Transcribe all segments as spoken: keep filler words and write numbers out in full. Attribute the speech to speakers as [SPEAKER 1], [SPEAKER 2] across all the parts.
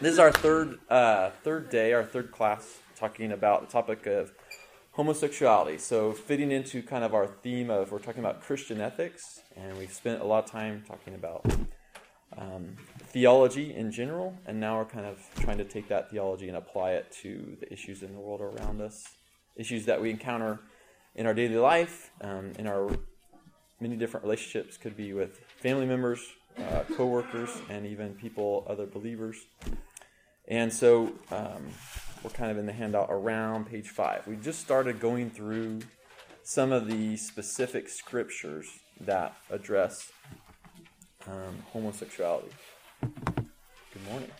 [SPEAKER 1] This is our third uh, third day, our third class, talking about the topic of homosexuality. So fitting into kind of our theme of, we're talking about Christian ethics, and we've spent a lot of time talking about um, theology in general, and now we're kind of trying to take that theology and apply it to the issues in the world around us, issues that we encounter in our daily life, um, in our many different relationships. Could be with family members, uh, co-workers, and even people, other believers. And so um, we're kind of in the handout around page five. We just started going through some of the specific scriptures that address um, homosexuality. Good morning.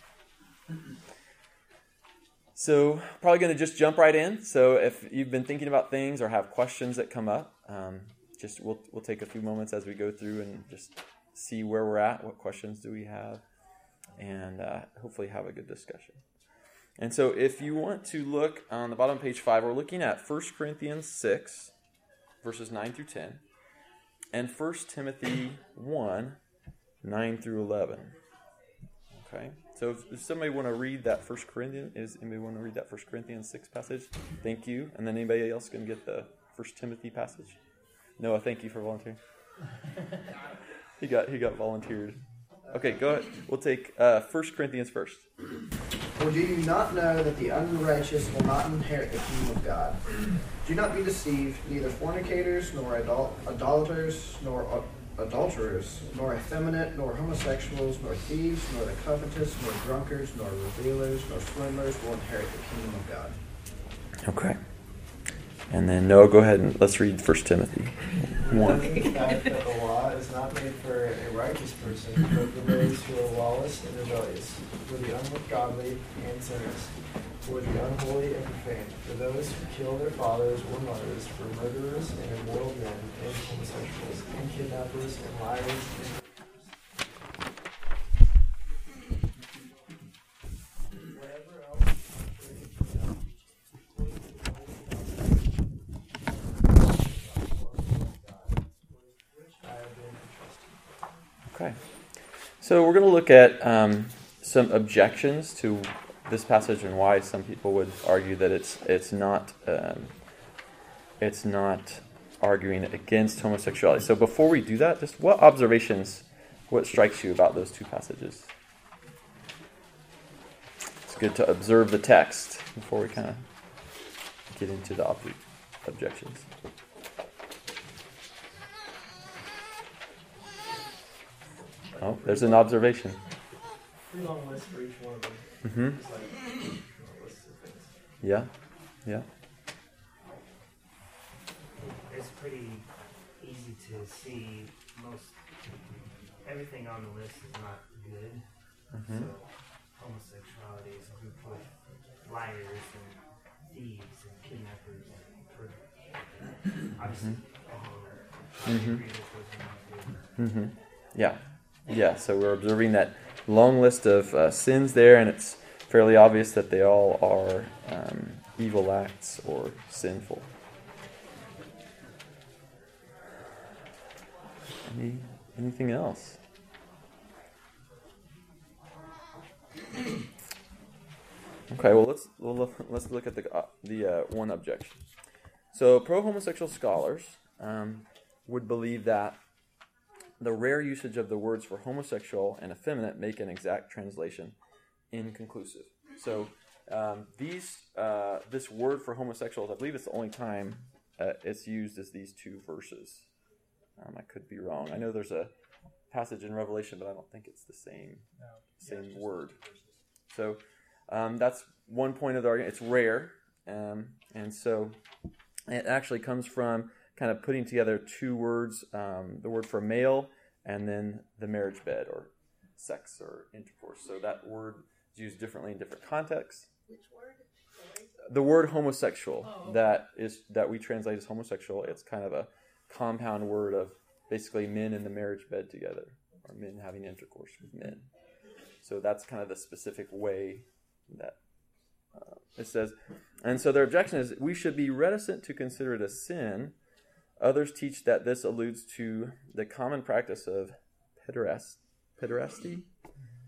[SPEAKER 1] So probably going to just jump right in. So if you've been thinking about things or have questions that come up, um, just we'll we'll take a few moments as we go through and just see where we're at. What questions do we have? And uh, hopefully have a good discussion. And so if you want to look on the bottom of page five, we're looking at First Corinthians six, verses nine through ten, and First Timothy one, nine through eleven. Okay, so if, if somebody want to read that First Corinthians, is anybody want to read that First Corinthians six passage? Thank you. And then anybody else can get the First Timothy passage? Noah, thank you for volunteering. he got he got volunteered. Okay, go ahead. We'll take uh, First Corinthians first.
[SPEAKER 2] Or do you not know that the unrighteous will not inherit the kingdom of God? Do not be deceived, neither fornicators, nor idol- idolaters, nor uh, adulterers, nor effeminate, nor homosexuals, nor thieves, nor the covetous, nor drunkards, nor revealers, nor swindlers will inherit the kingdom of God.
[SPEAKER 1] Okay. And then Noah, go ahead and let's read First Timothy one.
[SPEAKER 3] The fact that the law is not made for a righteous person, but for those who are lawless and rebellious, for the ungodly and sinners, for the unholy and profane, for those who kill their fathers or mothers, for murderers and immoral men, and homosexuals, and kidnappers, and liars, and
[SPEAKER 1] Okay. So we're going to look at um, some objections to this passage and why some people would argue that it's it's not um, it's not arguing against homosexuality. So before we do that, just what observations, what strikes you about those two passages? It's good to observe the text before we kind of get into the ob- objections. Oh, there's an observation.
[SPEAKER 3] pretty long list for each one of them.
[SPEAKER 1] Mm-hmm.
[SPEAKER 3] It's like a list of things.
[SPEAKER 1] Yeah, yeah.
[SPEAKER 4] It's pretty easy to see most everything on the list is not good.
[SPEAKER 1] Mm-hmm.
[SPEAKER 4] So homosexuality is grouped with liars and thieves and kidnappers and for obviously
[SPEAKER 1] Mm-hmm.
[SPEAKER 4] I agree with those are not good.
[SPEAKER 1] Mm-hmm. Yeah, yeah. So we're observing that long list of uh, sins there, and it's fairly obvious that they all are um, evil acts or sinful. Any anything else? Okay, well let's we'll look, let's look at the uh, the uh, one objection. So pro-homosexual scholars um, would believe that the rare usage of the words for homosexual and effeminate make an exact translation inconclusive. So um, these uh, this word for homosexuals, I believe it's the only time uh, it's used as these two verses. Um, I could be wrong. I know there's a passage in Revelation, but I don't think it's the same
[SPEAKER 3] No.
[SPEAKER 1] same
[SPEAKER 3] Yeah,
[SPEAKER 1] word. So um, that's one point of the argument. It's rare, um, and so it actually comes from kind of putting together two words, um, the word for male and then the marriage bed or sex or intercourse. So that word is used differently in different contexts.
[SPEAKER 5] Which word? Sorry.
[SPEAKER 1] The word homosexual
[SPEAKER 5] Oh, okay.
[SPEAKER 1] that is that we translate as homosexual, it's kind of a compound word of basically men in the marriage bed together or men having intercourse with men. So that's kind of the specific way that uh, it says. And so their objection is we should be reticent to consider it a sin. Others teach that this alludes to the common practice of pederast, pederasty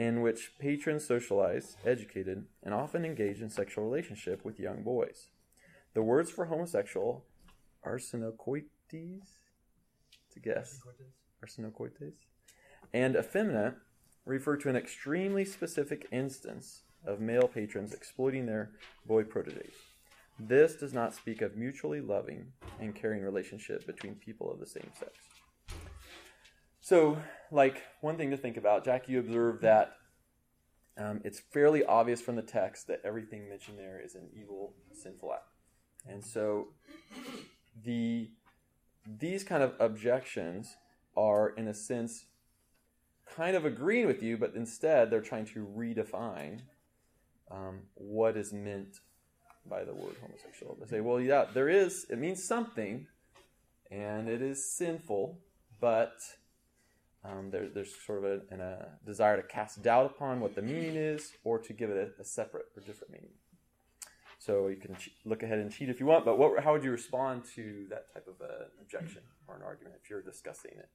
[SPEAKER 1] in which patrons socialize, educated, and often engage in sexual relationship with young boys. The words for homosexual, arsenokoites, to guess, arsenokoites, and effeminate refer to an extremely specific instance of male patrons exploiting their boy proteges. This does not speak of mutually loving and caring relationship between people of the same sex. So, like, one thing to think about, Jack, you observed that um, it's fairly obvious from the text that everything mentioned there is an evil, sinful act. And so, the these kind of objections are, in a sense, kind of agreeing with you, but instead they're trying to redefine um, what is meant by the word homosexual. They say, well, yeah, there is, it means something, and it is sinful, but um, there, there's sort of a, an, a desire to cast doubt upon what the meaning is, or to give it a, a separate or different meaning. So you can che- look ahead and cheat if you want, but what, how would you respond to that type of an objection or an argument if you're discussing it?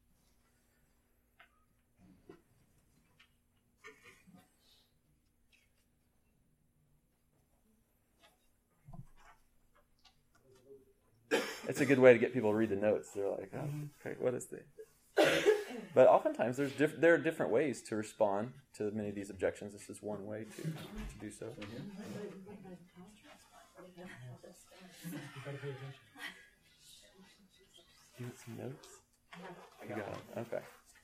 [SPEAKER 1] It's a good way to get people to read the notes. They're like, oh, okay, what is this? But oftentimes there's diff- there are different ways to respond to many of these objections. This is one way to, to do so. You want some notes? You got it. Okay.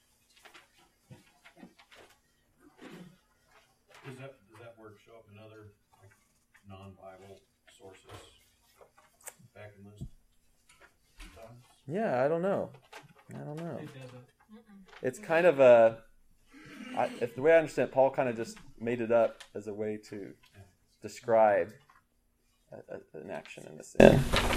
[SPEAKER 5] Does that does that word show up in other like non-Bible sources back in those times?
[SPEAKER 1] Yeah, I don't know. I don't know. It's kind of a. I, if the way I understand it, Paul kind of just made it up as a way to describe a, a, an action in the sin.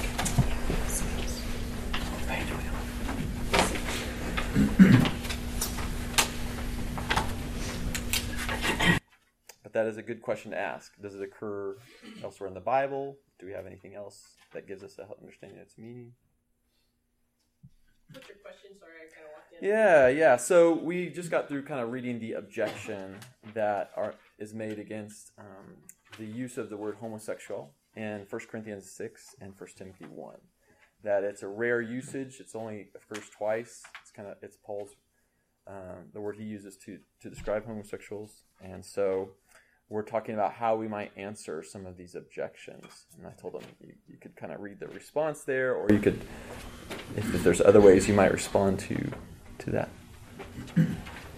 [SPEAKER 1] But that is a good question to ask. Does it occur elsewhere in the Bible? Do we have anything else that gives us a understanding of its meaning?
[SPEAKER 6] What's your question? Sorry, I kind of walked in.
[SPEAKER 1] Yeah, yeah. So we just got through kind of reading the objection that are, is made against um, the use of the word homosexual in First Corinthians six and First Timothy one. That it's a rare usage. It's only occurs twice. It's kind of it's Paul's um, the word he uses to to describe homosexuals, and so we're talking about how we might answer some of these objections. And I told them you, you could kind of read the response there, or you could, if, if there's other ways you might respond to to that.
[SPEAKER 4] I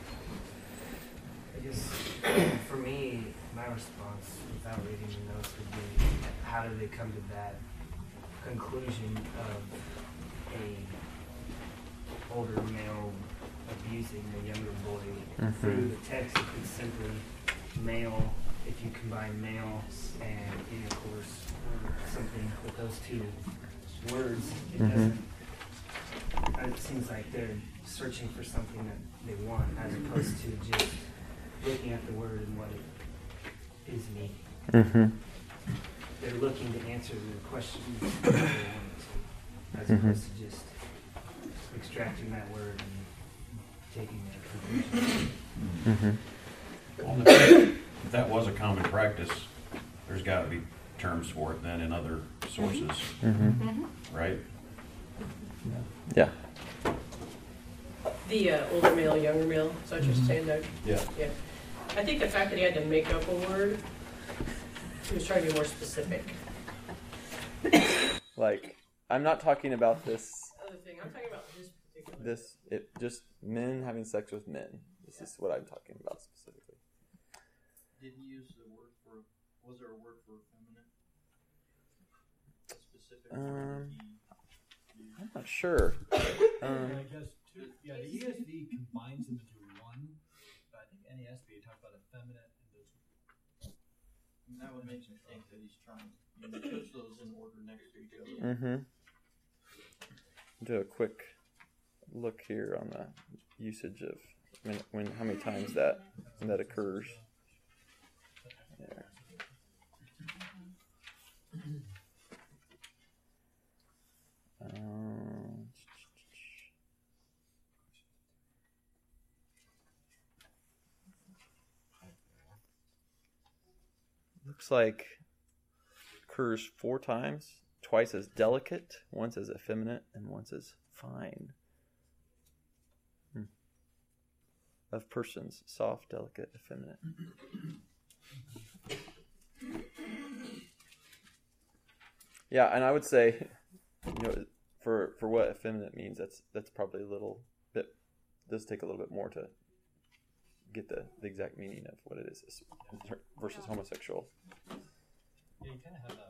[SPEAKER 4] guess for me, my response, without reading the notes, would be how did they come to that conclusion of a older male abusing a younger boy?
[SPEAKER 1] Mm-hmm.
[SPEAKER 4] Through the text, it could simply male, if you combine male and intercourse or something with those two words, it
[SPEAKER 1] Mm-hmm.
[SPEAKER 4] doesn't, it seems like they're searching for something that they want as opposed to just looking at the word and what it is meaning.
[SPEAKER 1] Mm-hmm.
[SPEAKER 4] They're looking to answer the question that they want to, as
[SPEAKER 1] Mm-hmm.
[SPEAKER 4] opposed to just extracting that word and taking that conclusion.
[SPEAKER 1] Mm-hmm.
[SPEAKER 5] Well, if if that was a common practice, there's got to be terms for it then in other sources,
[SPEAKER 1] Mm-hmm.
[SPEAKER 5] right?
[SPEAKER 1] Yeah.
[SPEAKER 6] The uh, older male, younger male. Is that what you're saying, Doug?
[SPEAKER 5] Yeah.
[SPEAKER 6] Yeah. I think the fact that he had to make up a word, he was trying to be more specific.
[SPEAKER 1] Like, I'm not talking about this.
[SPEAKER 6] Other thing, I'm talking about his particular.
[SPEAKER 1] This it just men having sex with men. This is what I'm talking about specifically.
[SPEAKER 7] Did he use the word for, was there a word for feminine? A specific
[SPEAKER 1] Um,
[SPEAKER 7] word he used?
[SPEAKER 1] I'm not sure. Um,
[SPEAKER 8] I guess two, yeah, the E S V combines them into one, but I think N A S B talks about effeminate and those.
[SPEAKER 7] And that would make me think that he's trying, you know, puts those in order next to each other.
[SPEAKER 1] mm-hmm. Do a quick look here on the usage of when, when how many times that that occurs. There. Um, looks like occurs four times, twice as delicate, once as effeminate, and once as fine. Hmm. Of persons, soft, delicate, effeminate. Yeah, and I would say, you know, for for what effeminate means, that's that's probably a little bit, does take a little bit more to get the, the exact meaning of what it is versus homosexual.
[SPEAKER 8] Yeah, you kind of have a,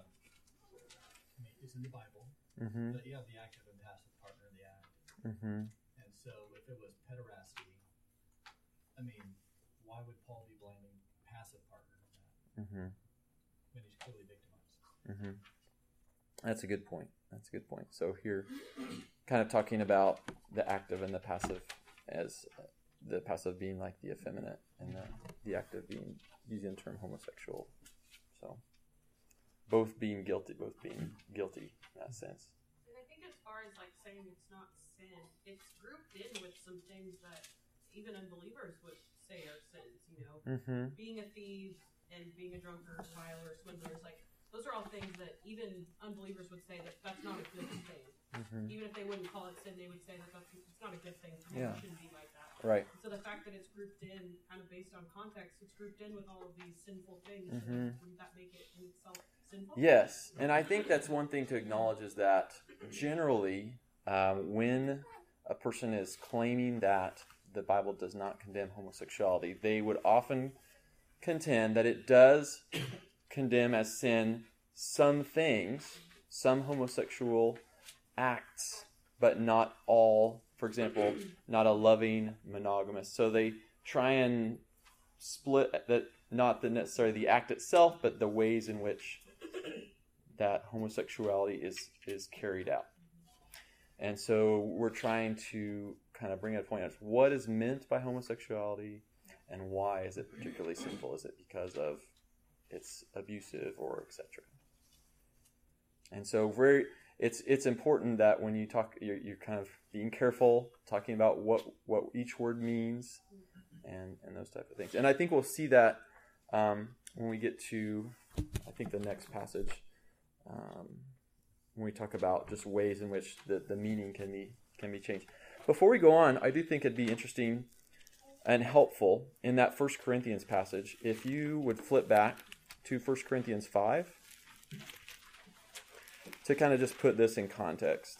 [SPEAKER 8] I mean, it's in the Bible,
[SPEAKER 1] Mm-hmm.
[SPEAKER 8] but you have the active and passive partner in the act.
[SPEAKER 1] Mm-hmm.
[SPEAKER 8] And so if it was pederasty, I mean, why would Paul be blaming passive partner in that
[SPEAKER 1] Mm-hmm.
[SPEAKER 8] when he's clearly victimized?
[SPEAKER 1] Mm-hmm. That's a good point. That's a good point. So here, kind of talking about the active and the passive, as uh, the passive being like the effeminate, and the, the active being using the term homosexual. So both being guilty, both being guilty in that sense.
[SPEAKER 9] And I think as far as like saying it's not sin, it's grouped in with some things that even unbelievers would say are sins. You know,
[SPEAKER 1] Mm-hmm.
[SPEAKER 9] being a thief and being a drunkard, reviler, swindler is like. Those are all things that even unbelievers would say that that's not a good thing.
[SPEAKER 1] Mm-hmm.
[SPEAKER 9] Even if they wouldn't call it sin, they would say that that's it's not a good thing.
[SPEAKER 1] Yeah.
[SPEAKER 9] It shouldn't be like that.
[SPEAKER 1] Right.
[SPEAKER 9] So the fact that it's grouped in, kind of based on context, it's grouped in with all of these sinful things.
[SPEAKER 1] Mm-hmm.
[SPEAKER 9] Wouldn't that make it in itself sinful?
[SPEAKER 1] Yes, and I think that's one thing to acknowledge is that generally, um, when a person is claiming that the Bible does not condemn homosexuality, they would often contend that it does condemn as sin some things, some homosexual acts, but not all. For example, not a loving monogamous. So they try and split that, not the necessarily the act itself, but the ways in which that homosexuality is is carried out. And so we're trying to kind of bring a point of what is meant by homosexuality and why is it particularly sinful? Is it because of it's abusive or et cetera? And so very, it's it's important that when you talk, you're, you're kind of being careful, talking about what, what each word means and, and those type of things. And I think we'll see that um, when we get to, I think, the next passage, um, when we talk about just ways in which the, the meaning can be can be changed. Before we go on, I do think it'd be interesting and helpful in that First Corinthians passage, if you would flip back to First Corinthians five to kind of just put this in context.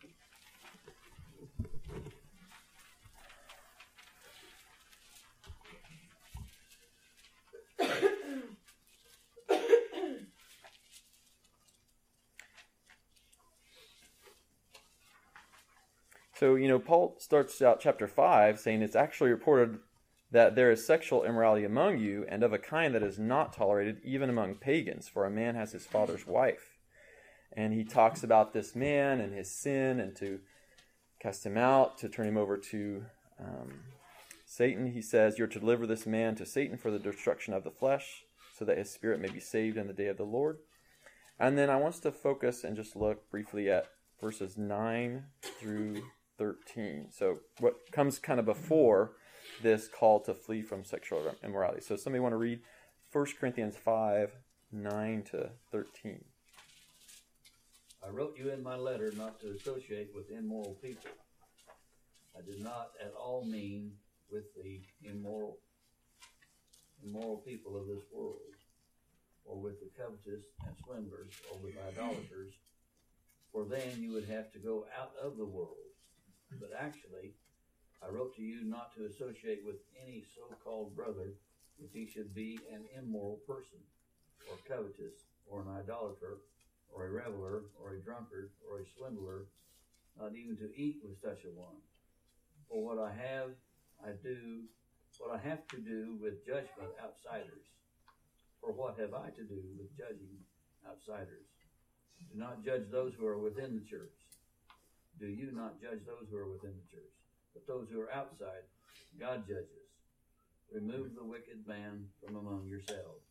[SPEAKER 1] So, you know, Paul starts out chapter five saying it's actually reported that there is sexual immorality among you, and of a kind that is not tolerated even among pagans, for a man has his father's wife. And he talks about this man and his sin, and to cast him out, to turn him over to um, Satan. He says, you're to deliver this man to Satan for the destruction of the flesh, so that his spirit may be saved in the day of the Lord. And then I want us to focus and just look briefly at verses nine through thirteen. So what comes kind of before this call to flee from sexual immorality. So somebody want to read First Corinthians five, nine to thirteen.
[SPEAKER 10] I wrote you in my letter not to associate with immoral people. I did not at all mean with the immoral, immoral people of this world, or with the covetous and swindlers, or with idolaters, for then you would have to go out of the world. But actually, I wrote to you not to associate with any so-called brother if he should be an immoral person, or covetous, or an idolater, or a reveler, or a drunkard, or a swindler, not even to eat with such a one. For what I have, I do, what I have to do with judgment outsiders. For what have I to do with judging outsiders? Do not judge those who are within the church. Do you not judge those who are within the church? But those who are outside, God judges. Remove the wicked man from among yourselves.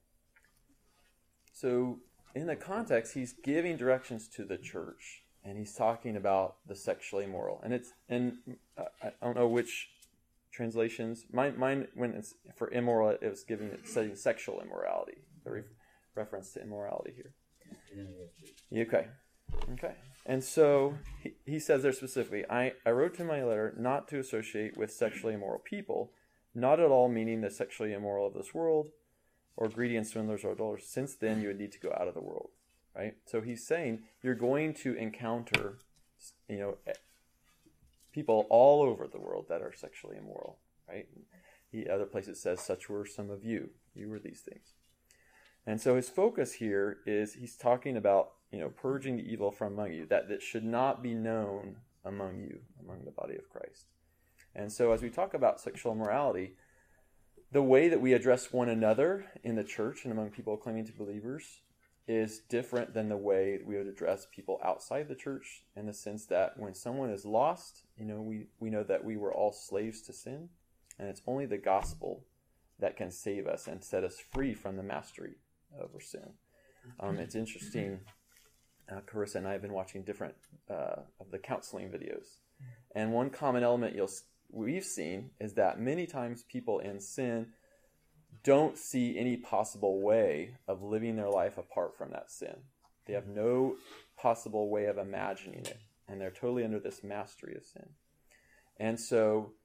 [SPEAKER 1] So in the context, he's giving directions to the church, and he's talking about the sexually immoral. And it's and uh, I don't know which translations. Mine, mine when it's for immoral, it was giving it saying sexual immorality. reference to immorality here?
[SPEAKER 10] N A S B.
[SPEAKER 1] Okay. Okay. And so he, he says there specifically, I, I wrote in my letter not to associate with sexually immoral people, not at all meaning the sexually immoral of this world, or greedy and swindlers or adulterers. Since then, you would need to go out of the world, right? So he's saying you're going to encounter, you know, people all over the world that are sexually immoral, right? He, other places says, such were some of you. You were these things. And so his focus here is he's talking about, you know, purging the evil from among you, that that should not be known among you, among the body of Christ. And so as we talk about sexual immorality, the way that we address one another in the church and among people claiming to be believers is different than the way we would address people outside the church, in the sense that when someone is lost, you know, we, we know that we were all slaves to sin, and it's only the gospel that can save us and set us free from the mastery over sin. Um, it's interesting, uh, Carissa and I have been watching different uh, of the counseling videos, and one common element you'll we've seen is that many times people in sin don't see any possible way of living their life apart from that sin. They have no possible way of imagining it, and they're totally under this mastery of sin. And so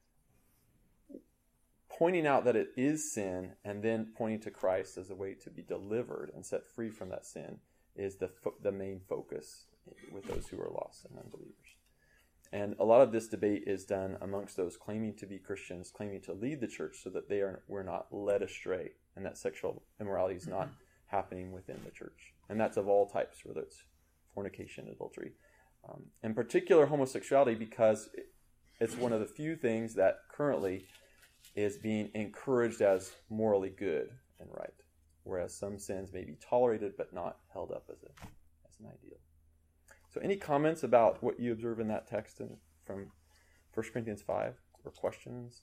[SPEAKER 1] pointing out that it is sin and then pointing to Christ as a way to be delivered and set free from that sin is the fo- the main focus with those who are lost and unbelievers. And a lot of this debate is done amongst those claiming to be Christians, claiming to lead the church, so that they are we're not led astray, and that sexual immorality is not happening within the church. And that's of all types, whether it's fornication, adultery, um, in particular homosexuality, because it's one of the few things that currently is being encouraged as morally good and right, whereas some sins may be tolerated but not held up as a as an ideal. So any comments about what you observe in that text in, from First Corinthians five, or questions?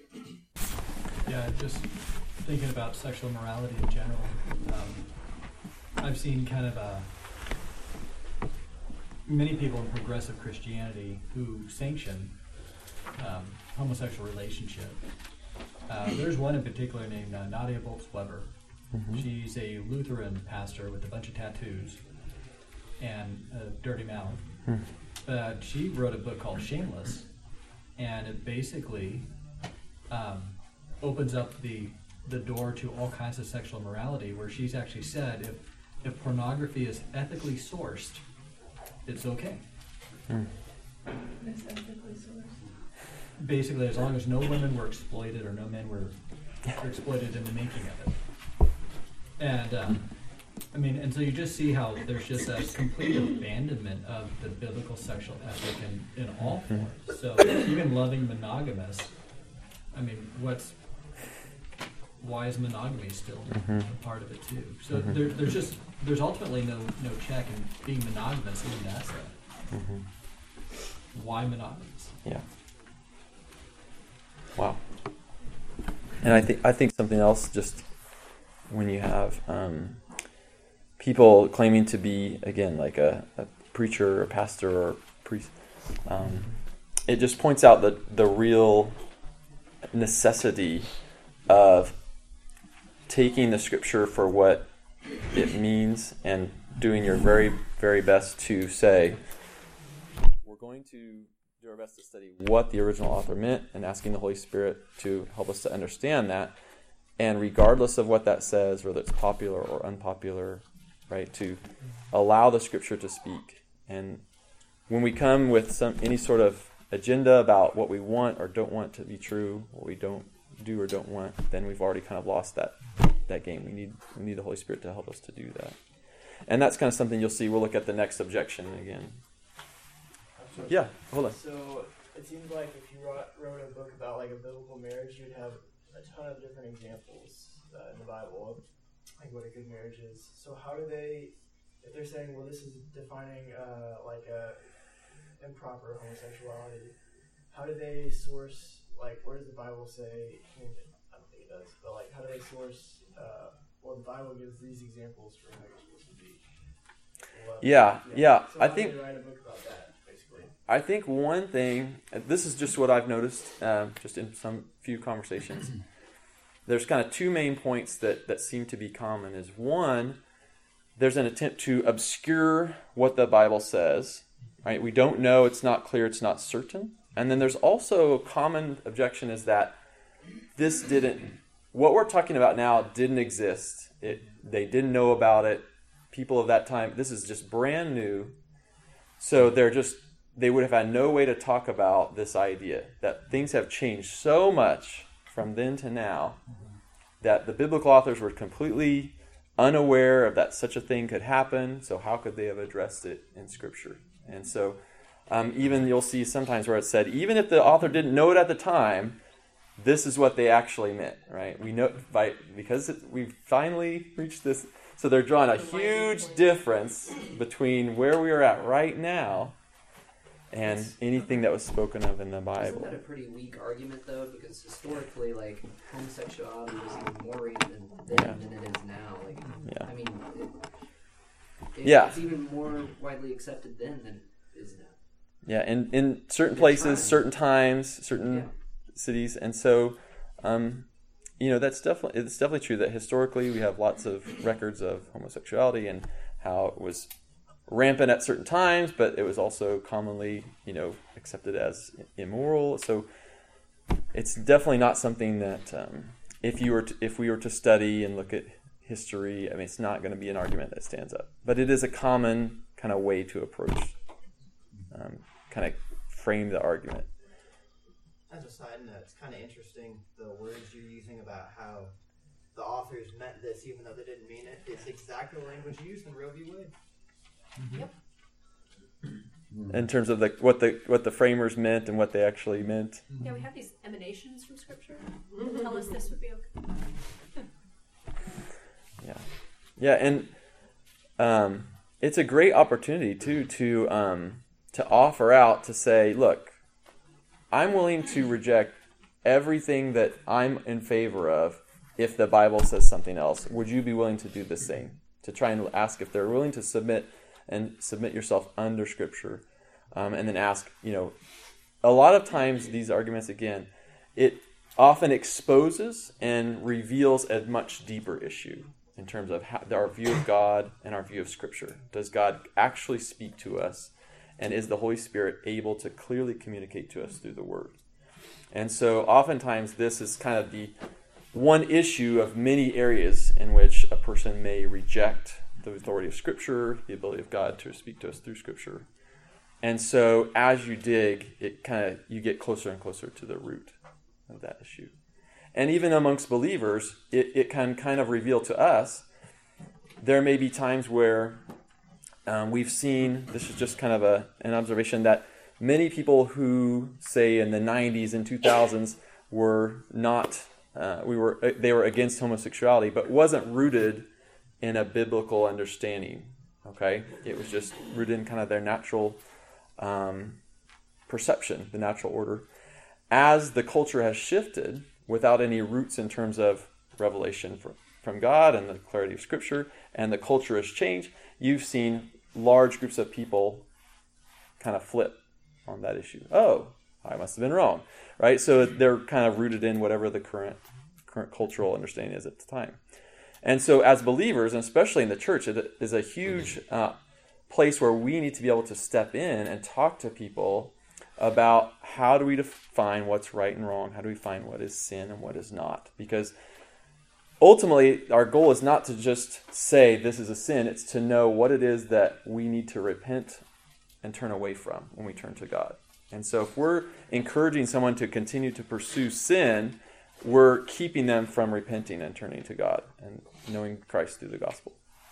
[SPEAKER 8] Yeah, just thinking about sexual morality in general. Um, I've seen kind of a, many people in progressive Christianity who sanction um, homosexual relationship. Uh, there's one in particular named uh, Nadia Bolz-Weber. Mm-hmm. She's a Lutheran pastor with a bunch of tattoos and a dirty mouth. Hmm. But she wrote a book called Shameless, and it basically um, opens up the the door to all kinds of sexual immorality, where she's actually said if if pornography is ethically sourced, it's okay. Hmm.
[SPEAKER 9] It's ethically sourced.
[SPEAKER 8] Basically, as long as no women were exploited or no men were exploited in the making of it. And um, I mean, and so you just see how there's just a complete abandonment of the biblical sexual ethic in, in all forms. So even loving monogamous, I mean, what's why is monogamy still mm-hmm. a part of it too? So mm-hmm. there, there's just there's ultimately no no check in being monogamous in that sense. Mm-hmm. Why monogamous?
[SPEAKER 1] Yeah. Wow. And I think I think something else, just when you have um, people claiming to be, again, like a, a preacher or a pastor or priest, um, it just points out the, the real necessity of taking the scripture for what it means and doing your very, very best to say, we're going to do our best to study what the original author meant and asking the Holy Spirit to help us to understand that. And regardless of what that says, whether it's popular or unpopular, right, to allow the scripture to speak. And when we come with some any sort of agenda about what we want or don't want to be true, what we don't do or don't want, then we've already kind of lost that that game. We need we need the Holy Spirit to help us to do that. And that's kind of something you'll see. We'll look at the next objection again. Yeah, hold on.
[SPEAKER 3] So it seems like if you wrote, wrote a book about like a biblical marriage, you'd have a ton of different examples uh, in the Bible of like what a good marriage is. So how do they, if they're saying, well, this is defining uh, like a improper homosexuality, how do they source, like, where does the Bible say, I don't think it does, but like, how do they source, uh, well, the Bible gives these examples for how you're supposed to be. Well,
[SPEAKER 1] yeah, yeah, yeah.
[SPEAKER 3] So
[SPEAKER 1] I
[SPEAKER 3] how
[SPEAKER 1] think,
[SPEAKER 3] do they write a book about that, basically?
[SPEAKER 1] I think one thing, this is just what I've noticed, uh, just in some few conversations, there's kind of two main points that, that seem to be common. Is one, there's an attempt to obscure what the Bible says, right? We don't know, it's not clear, it's not certain. And then there's also a common objection is that this didn't, what we're talking about now didn't exist. It, they didn't know about it. People of that time, this is just brand new. So they're just, they would have had no way to talk about this idea that things have changed so much from then to now that the biblical authors were completely unaware of that such a thing could happen. So how could they have addressed it in Scripture? And so um, even you'll see sometimes where it said, even if the author didn't know it at the time, this is what they actually meant, right? We know by because it, we've finally reached this. So they're drawing a huge difference between where we are at right now and anything that was spoken of in the Bible.
[SPEAKER 11] Isn't that a pretty weak argument, though? Because historically, like, homosexuality was even more rampant then
[SPEAKER 1] Yeah.
[SPEAKER 11] than it is now. Like,
[SPEAKER 1] Yeah.
[SPEAKER 11] I mean, it, it,
[SPEAKER 1] Yeah.
[SPEAKER 11] it's even more widely accepted then than it is now.
[SPEAKER 1] Yeah, and in certain
[SPEAKER 11] At
[SPEAKER 1] places,
[SPEAKER 11] times.
[SPEAKER 1] certain times, certain
[SPEAKER 11] Yeah.
[SPEAKER 1] cities, and so, um, you know, that's definitely it's definitely true that historically we have lots of records of homosexuality and how it was rampant at certain times, but it was also commonly, you know, accepted as immoral. So it's definitely not something that um, if you were to, if we were to study and look at history, I mean, it's not going to be an argument that stands up. But it is a common kind of way to approach, um, kind of frame the argument.
[SPEAKER 12] As a side note, it's kind of interesting the words you're using about how the authors meant this even though they didn't mean it. It's exactly the language used in Roe v. Wade.
[SPEAKER 9] Yep.
[SPEAKER 1] In terms of the what the what the framers meant and what they actually meant.
[SPEAKER 9] Yeah, we have these emanations from Scripture that tell us this would be okay.
[SPEAKER 1] Yeah, yeah, and um, it's a great opportunity too to um, to offer out to say, look, I'm willing to reject everything that I'm in favor of if the Bible says something else. Would you be willing to do the same? To try and ask if they're willing to submit and submit yourself under Scripture, um, and then ask, you know, a lot of times these arguments, again, it often exposes and reveals a much deeper issue in terms of how, our view of God and our view of Scripture. Does God actually speak to us? And is the Holy Spirit able to clearly communicate to us through the Word? And so oftentimes this is kind of the one issue of many areas in which a person may reject the authority of Scripture, the ability of God to speak to us through Scripture. And so as you dig, it kind of you get closer and closer to the root of that issue. And even amongst believers, it, it can kind of reveal to us, there may be times where um, we've seen, this is just kind of a, an observation, that many people who, say in the nineties and two thousands, were not, uh, we were they were against homosexuality, but wasn't rooted in a biblical understanding, okay? It was just rooted in kind of their natural um, perception, the natural order. As the culture has shifted, without any roots in terms of revelation from, from God and the clarity of Scripture, and the culture has changed, you've seen large groups of people kind of flip on that issue. Oh, I must have been wrong, right? So they're kind of rooted in whatever the current current cultural understanding is at the time. And so as believers, and especially in the church, it is a huge uh, place where we need to be able to step in and talk to people about how do we define what's right and wrong, how do we find what is sin and what is not. Because ultimately, our goal is not to just say this is a sin, it's to know what it is that we need to repent and turn away from when we turn to God. And so if we're encouraging someone to continue to pursue sin, we're keeping them from repenting and turning to God and knowing Christ through the gospel.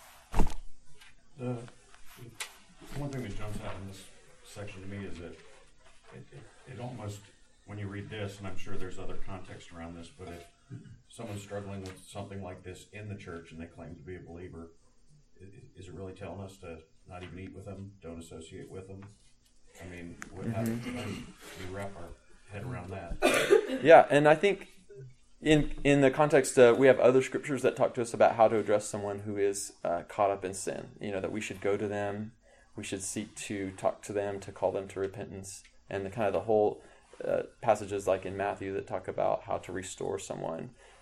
[SPEAKER 5] The one thing that jumps out in this section to me is that it, it, it almost, when you read this, and I'm sure there's other context around this, but if someone's struggling with something like this in the church and they claim to be a believer, is it really telling us to not even eat with them, don't associate with them? I mean, what, how,
[SPEAKER 1] Mm-hmm.
[SPEAKER 5] how do we wrap our head around that?
[SPEAKER 1] Yeah, and I think in in the context, uh, we have other scriptures that talk to us about how to address someone who is uh, caught up in sin. You know, that we should go to them, we should seek to talk to them, to call them to repentance, and the kind of the whole uh, passages like in Matthew that talk about how to restore someone.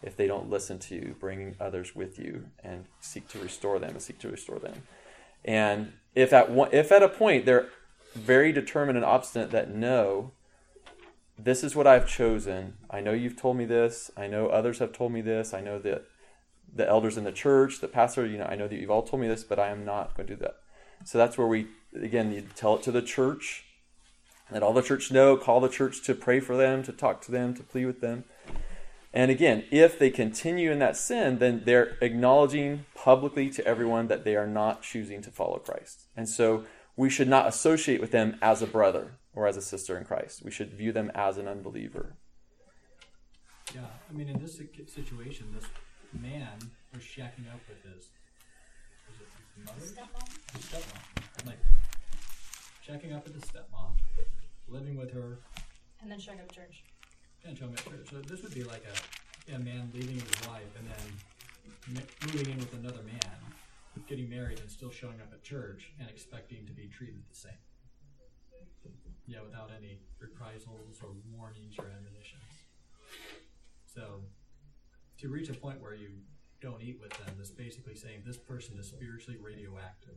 [SPEAKER 1] if they don't listen to bringing others with you and seek to restore them and seek to restore them. And if at one, if at a point they're very determined and obstinate that no, this is what I've chosen. I know you've told me this. I know others have told me this. I know that the elders in the church, the pastor, you know, I know that you've all told me this, but I am not going to do that. So that's where we, again, need to tell it to the church. Let all the church know, call the church to pray for them, to talk to them, to plead with them. And again, if they continue in that sin, then they're acknowledging publicly to everyone that they are not choosing to follow Christ. And so we should not associate with them as a brother or as a sister in Christ. We should view them as an unbeliever.
[SPEAKER 8] Yeah, I mean, in this situation, this man was shacking up with his, was it his mother? Stepmom. His stepmom. Like, shacking up with his stepmom, living with her.
[SPEAKER 13] And then showing up at church.
[SPEAKER 8] And showing up at church. So this would be like a, a man leaving his wife and then m- moving in with another man, getting married and still showing up at church and expecting to be treated the same. Yeah, without any reprisals or warnings or admonitions. So, to reach a point where you don't eat with them is basically saying this person is spiritually radioactive.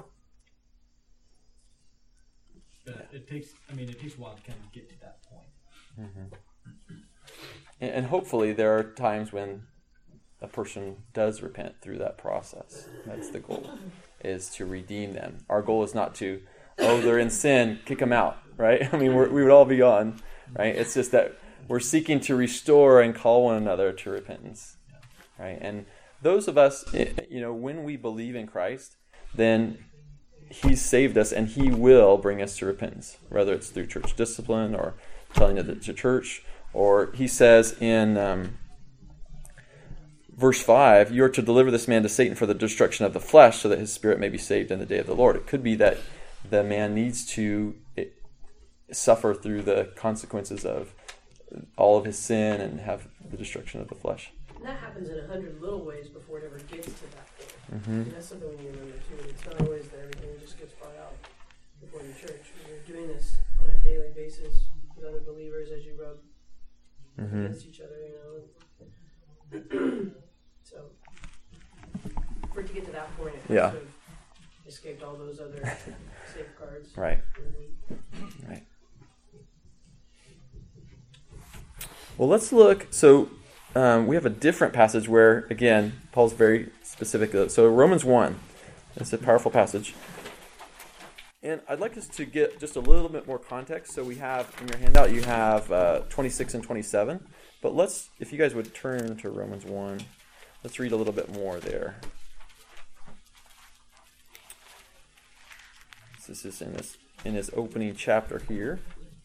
[SPEAKER 8] But it takes, I mean, it takes a while to kind of get to that point.
[SPEAKER 1] Mm-hmm. And, and hopefully there are times when a person does repent through that process. That's the goal, is to redeem them. Our goal is not to, oh, they're in sin, kick them out, right? I mean, we're, we would all be gone, right? It's just that we're seeking to restore and call one another to repentance, right? And those of us, you know, when we believe in Christ, then He's saved us and He will bring us to repentance, whether it's through church discipline or telling it to church, or He says in um, verse five, you are to deliver this man to Satan for the destruction of the flesh so that his spirit may be saved in the day of the Lord. It could be that the man needs to suffer through the consequences of all of his sin and have the destruction of the flesh.
[SPEAKER 6] And that happens in a hundred little ways before it ever gets to that point.
[SPEAKER 1] Mm-hmm.
[SPEAKER 6] And that's something we need to remember too. It's not always that everything just gets brought out before the church. You're doing this on a daily basis with other believers as you rub mm-hmm. against each other, you know. So for it to get to that point, it has
[SPEAKER 1] yeah.
[SPEAKER 6] to have escaped all those other safeguards.
[SPEAKER 1] Right.
[SPEAKER 6] Mm-hmm.
[SPEAKER 1] Right. Well, let's look. So um, we have a different passage where, again, Paul's very specific. So Romans one, it's a powerful passage. And I'd like us to get just a little bit more context. So we have, in your handout, you have uh, twenty-six and twenty-seven. But let's, if you guys would turn to Romans one, let's read a little bit more there. This is in this in his opening chapter here.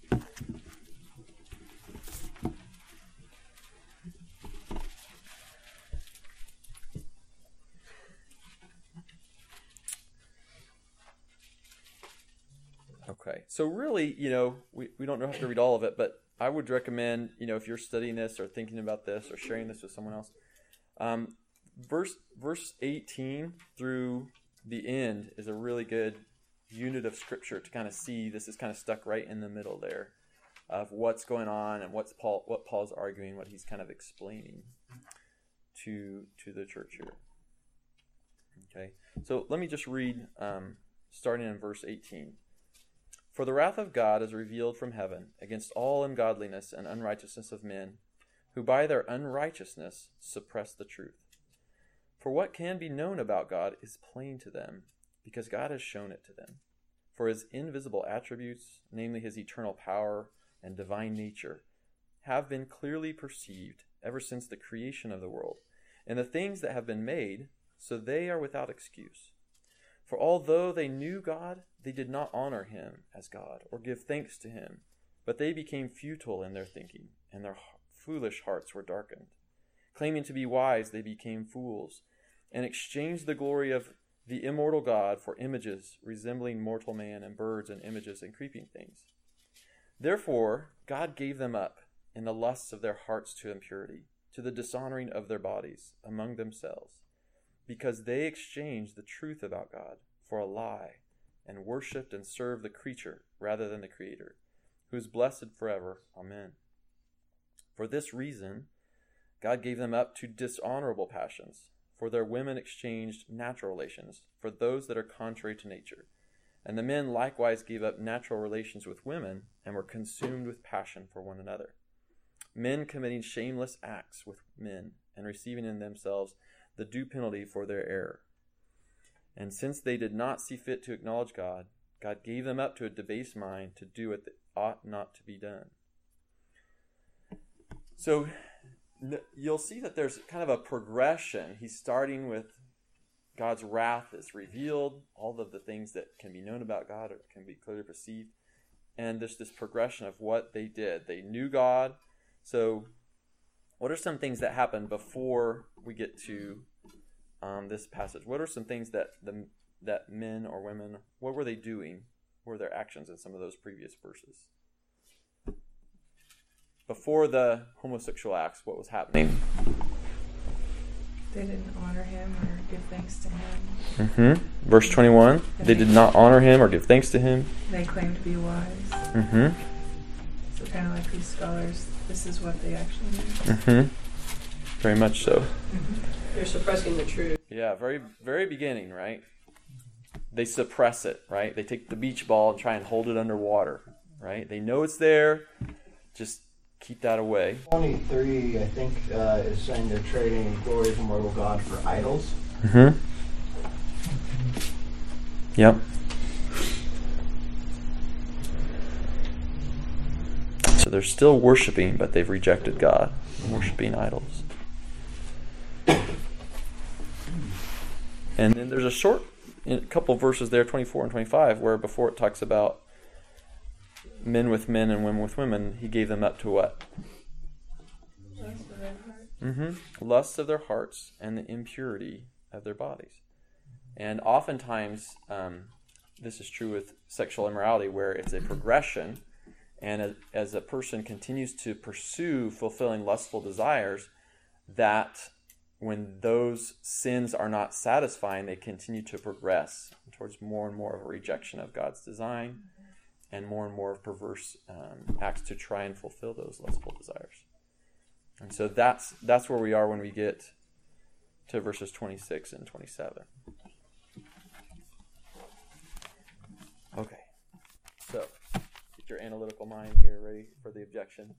[SPEAKER 1] Okay, so really, you know, we, we don't have to read all of it, but I would recommend, you know, if you're studying this or thinking about this or sharing this with someone else, um, verse verse eighteen through the end is a really good unit of scripture to kind of see. This is kind of stuck right in the middle there of what's going on and what's Paul what Paul's arguing, what he's kind of explaining to to the church here. Okay, so let me just read um, starting in verse eighteen. For the wrath of God is revealed from heaven against all ungodliness and unrighteousness of men, who by their unrighteousness suppress the truth. For what can be known about God is plain to them, because God has shown it to them. For His invisible attributes, namely His eternal power and divine nature, have been clearly perceived ever since the creation of the world, and the things that have been made, so they are without excuse. For although they knew God, they did not honor Him as God or give thanks to Him, but they became futile in their thinking, and their foolish hearts were darkened. Claiming to be wise, they became fools, and exchanged the glory of the immortal God for images resembling mortal man and birds and images and creeping things. Therefore, God gave them up in the lusts of their hearts to impurity, to the dishonoring of their bodies among themselves, because they exchanged the truth about God for a lie, and worshipped and served the creature rather than the Creator, who is blessed forever. Amen. For this reason, God gave them up to dishonorable passions, for their women exchanged natural relations for those that are contrary to nature. And the men likewise gave up natural relations with women and were consumed with passion for one another. Men committing shameless acts with men and receiving in themselves the due penalty for their error. And since they did not see fit to acknowledge God, God gave them up to a debased mind to do what ought not to be done. So you'll see that there's kind of a progression. He's starting with God's wrath is revealed, all of the things that can be known about God or can be clearly perceived. And there's this progression of what they did. They knew God. So what are some things that happened before we get to um, this passage? What are some things that the that men or women, what were they doing? What were their actions in some of those previous verses? Before the homosexual acts, what was happening?
[SPEAKER 14] They didn't honor him or give thanks to him.
[SPEAKER 1] Mm-hmm. Verse twenty-one, they did not honor him or give thanks to him.
[SPEAKER 14] They claimed to be wise.
[SPEAKER 1] Mm-hmm.
[SPEAKER 14] So kind of like these scholars, this is what they actually mean.
[SPEAKER 1] Mm-hmm. Very much so.
[SPEAKER 6] Mm-hmm. They're suppressing the truth.
[SPEAKER 1] Yeah, very, very beginning, right? They suppress it, right? They take the beach ball and try and hold it underwater, right? They know it's there, just keep that away.
[SPEAKER 2] twenty-three, I think, uh, is saying they're trading the glory of immortal God for idols.
[SPEAKER 1] Mm-hmm. Yep. So they're still worshiping, but they've rejected God, worshiping idols. And then there's a short a couple verses there, twenty-four and twenty-five, where before it talks about men with men and women with women, he gave them up to what?
[SPEAKER 14] Lust of their heart.
[SPEAKER 1] Mm-hmm. Lusts of their hearts and the impurity of their bodies. And oftentimes, um, this is true with sexual immorality, where it's a progression, and as, as a person continues to pursue fulfilling lustful desires, that when those sins are not satisfying, they continue to progress towards more and more of a rejection of God's design and more and more of perverse um, acts to try and fulfill those lustful desires. And so that's that's where we are when we get to verses twenty-six and twenty-seven. Okay, so get your analytical mind here ready for the objection.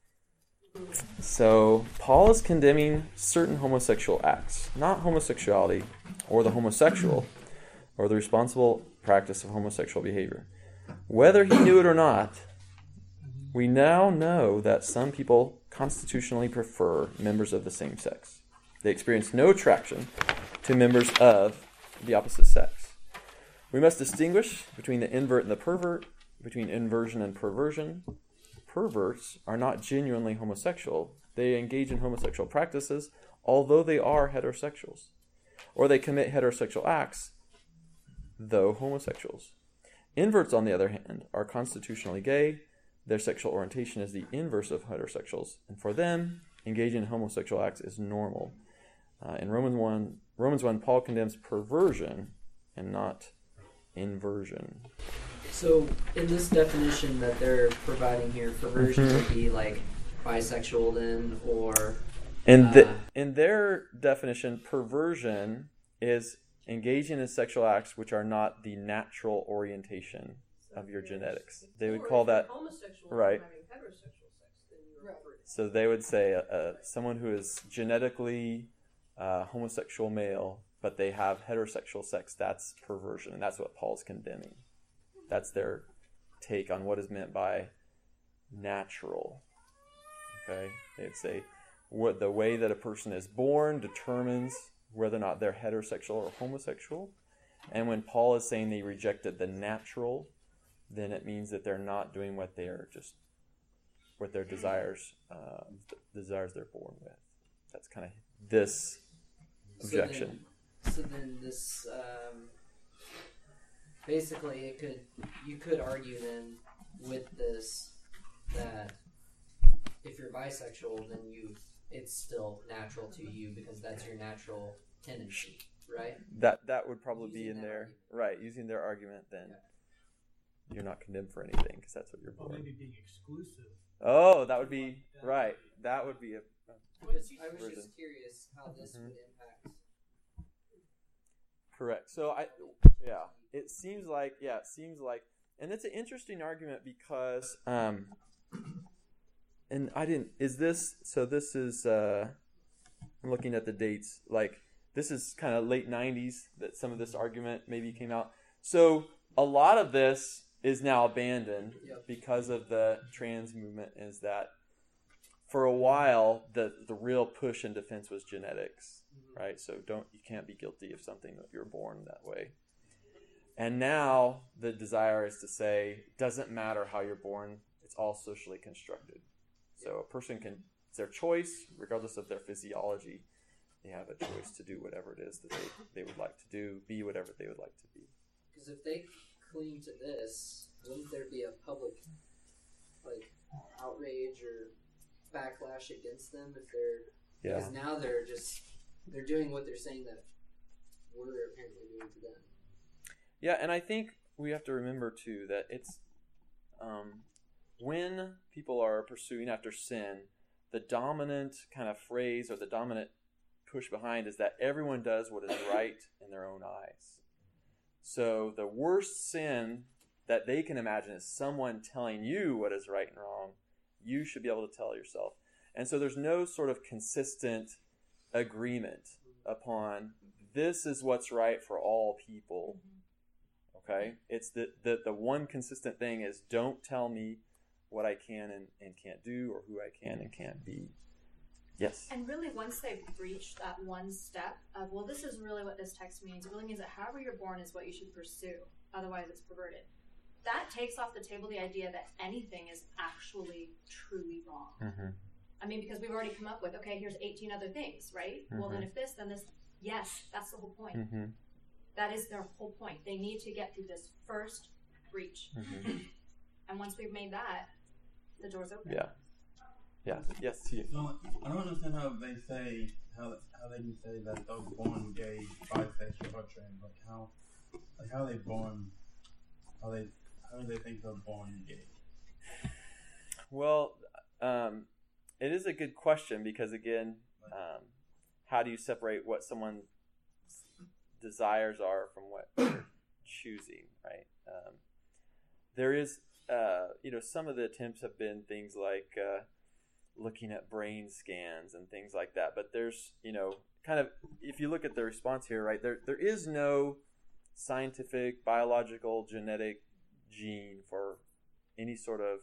[SPEAKER 1] So Paul is condemning certain homosexual acts, not homosexuality or the homosexual or the responsible practice of homosexual behavior. Whether he knew it or not, we now know that some people constitutionally prefer members of the same sex. They experience no attraction to members of the opposite sex. We must distinguish between the invert and the pervert, between inversion and perversion. Perverts are not genuinely homosexual. They engage in homosexual practices, although they are heterosexuals. Or they commit heterosexual acts, though homosexuals. Inverts, on the other hand, are constitutionally gay. Their sexual orientation is the inverse of heterosexuals, and for them, engaging in homosexual acts is normal. Uh, in Romans one, Romans one, Paul condemns perversion and not inversion.
[SPEAKER 11] So, in this definition that they're providing here, perversion
[SPEAKER 1] Mm-hmm.
[SPEAKER 11] would be like bisexual, then, or
[SPEAKER 1] in the,
[SPEAKER 11] uh,
[SPEAKER 1] in their definition, perversion is engaging in sexual acts which are not the natural orientation of your genetics. They would call that right. So they would say uh, uh, someone who is genetically uh, homosexual male, but they have heterosexual sex. That's perversion, and that's what Paul's condemning. That's their take on what is meant by natural. Okay, they'd say what the way that a person is born determines whether or not they're heterosexual or homosexual. And when Paul is saying they rejected the natural, then it means that they're not doing what they are just what their desires uh, the desires they're born with. That's kind of this objection.
[SPEAKER 11] So then, so then this um, basically it could you could argue then with this that if you're bisexual, then you it's still natural to you because that's your natural tendency, right?
[SPEAKER 1] That that would probably using be in there, right? Using their argument, then okay. You're not condemned for anything because that's what you're born.
[SPEAKER 8] Or maybe being exclusive.
[SPEAKER 1] Oh, that would be right. That would be a
[SPEAKER 11] Because I was
[SPEAKER 1] Version.
[SPEAKER 11] just curious how this
[SPEAKER 1] Mhm.
[SPEAKER 11] would impact.
[SPEAKER 1] Correct. So I, yeah, it seems like, yeah, it seems like, and it's an interesting argument because, um, and I didn't, is this, so this is, uh, I'm looking at the dates, like, this is kind of late nineties that some of this argument maybe came out. So a lot of this is now abandoned
[SPEAKER 11] Yep.
[SPEAKER 1] because of the trans movement, is that for a while, the, the real push and defense was genetics,
[SPEAKER 11] Mm-hmm.
[SPEAKER 1] right? So don't, you can't be guilty of something that you're born that way. And now the desire is to say, doesn't matter how you're born, it's all socially constructed. So a person can, it's their choice, regardless of their physiology. They have a choice to do whatever it is that they, they would like to do, be whatever they would like to be.
[SPEAKER 11] Because if they cling to this, wouldn't there be a public, like, outrage or backlash against them if they're...
[SPEAKER 1] Yeah.
[SPEAKER 11] Because now they're just... They're doing what they're saying that we're apparently doing to them.
[SPEAKER 1] Yeah, and I think we have to remember, too, that it's... Um, when people are pursuing after sin, the dominant kind of phrase or the dominant push behind is that everyone does what is right in their own eyes. So the worst sin that they can imagine is someone telling you what is right and wrong. You should be able to tell yourself. And so there's no sort of consistent agreement upon this is what's right for all people. Okay? It's the, the, the one consistent thing is don't tell me what I can and, and can't do or who I can and can't be. Yes?
[SPEAKER 13] And really, once they've reached that one step of, well, this is really what this text means, it really means that however you're born is what you should pursue. Otherwise, it's perverted. That takes off the table the idea that anything is actually truly wrong.
[SPEAKER 1] Mm-hmm.
[SPEAKER 13] I mean, because we've already come up with, okay, here's eighteen other things, right?
[SPEAKER 1] Mm-hmm.
[SPEAKER 13] Well, then if this, then this. Yes, that's the whole point.
[SPEAKER 1] Mm-hmm.
[SPEAKER 13] That is their whole point. They need to get through this first breach.
[SPEAKER 1] Mm-hmm.
[SPEAKER 13] And once we've made that, the door's open.
[SPEAKER 1] Yeah. Yeah. Yes, to you.
[SPEAKER 15] So I don't understand how they say how how they can say that those born gay, bisexual, or trans. Like how, like how they born, how they how do they think they're born gay?
[SPEAKER 1] Well, um, it is a good question because again, um, how do you separate what someone's desires are from what they're choosing, right? Um, there is, uh, you know, some of the attempts have been things like uh, looking at brain scans and things like that. But there's, you know, kind of, if you look at the response here, right, there there is no scientific, biological, genetic gene for any sort of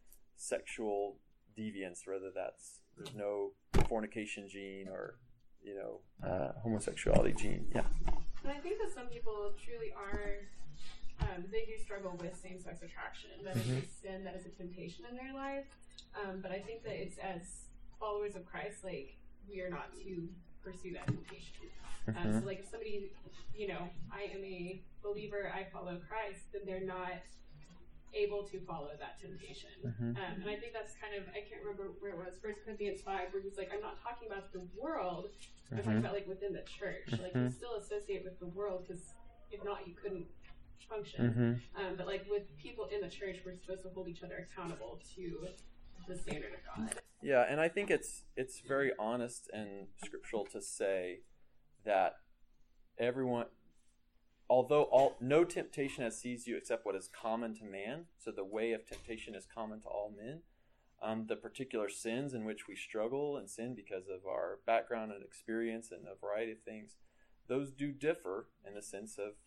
[SPEAKER 1] sexual deviance, whether that's, there's no fornication gene or, you know, uh, homosexuality gene. Yeah.
[SPEAKER 9] And I think that some people truly are, um, they do struggle with same-sex attraction. That
[SPEAKER 1] Mhm.
[SPEAKER 9] is a sin, that is a temptation in their life. Um, but I think that it's as followers of Christ, like, we are not to pursue that temptation. Um,
[SPEAKER 1] Mhm.
[SPEAKER 9] so, like, if somebody, you know, I am a believer, I follow Christ, then they're not able to follow that temptation.
[SPEAKER 1] Mhm.
[SPEAKER 9] Um, and I think that's kind of, I can't remember where it was, First Corinthians five, where he's like, I'm not talking about the world, I'm talking
[SPEAKER 1] Mhm.
[SPEAKER 9] about, like, within the church. Like,
[SPEAKER 1] Mhm.
[SPEAKER 9] you still associate with the world, because if not, you couldn't function.
[SPEAKER 1] Mhm.
[SPEAKER 9] Um, but, like, with people in the church, we're supposed to hold each other accountable to the standard of God.
[SPEAKER 1] Yeah, and I think it's it's very honest and scriptural to say that everyone, although all no temptation has seized you except what is common to man, so the way of temptation is common to all men. Um, the particular sins in which we struggle and sin because of our background and experience and a variety of things, those do differ in the sense of